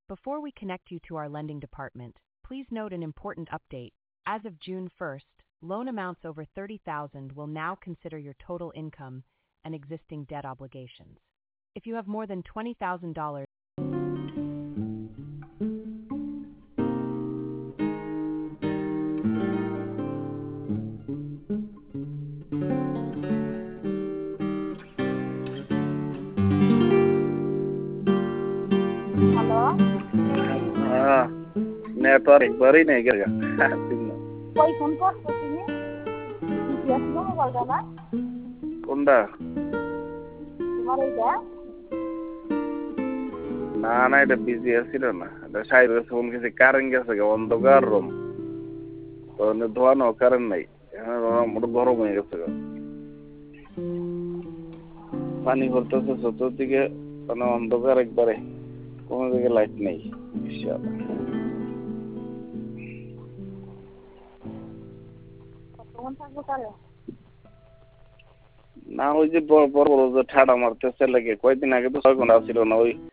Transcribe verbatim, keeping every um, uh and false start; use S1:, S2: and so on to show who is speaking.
S1: Before we connect you to our lending department, please note an important update. As of June first, loan amounts over thirty thousand will now consider your total income and existing debt obligations. If you have more than twenty thousand dollars
S2: hello,
S3: হ্যাঁ, network একবারই নেই গেছে
S2: কই phone করছো তুমি? BGS মোবাইলটা না?
S3: কোনটা?
S2: তোমার এইটা?
S3: না না এটা বিজি আছিল না, এটা সাইডে ফোন গেছে, কারেন্ট গেছে, অন্ধকার রুম তো ধোয়ানো কারেন্ট নাই, এখন গরম হয়ে গেছে। পানি ভরতেছে চতুর্দিকে, মানে অন্ধকার একবারে, কোনো দিকে লাইট নেই।
S2: কতক্ষণ থাকবো তাহলে?
S3: না ওই যে বড় বড় যে ঠাডা মারতেছে লাগে, কয়েকদিন আগে তো ছয় ঘন্টা ছিল না, ওই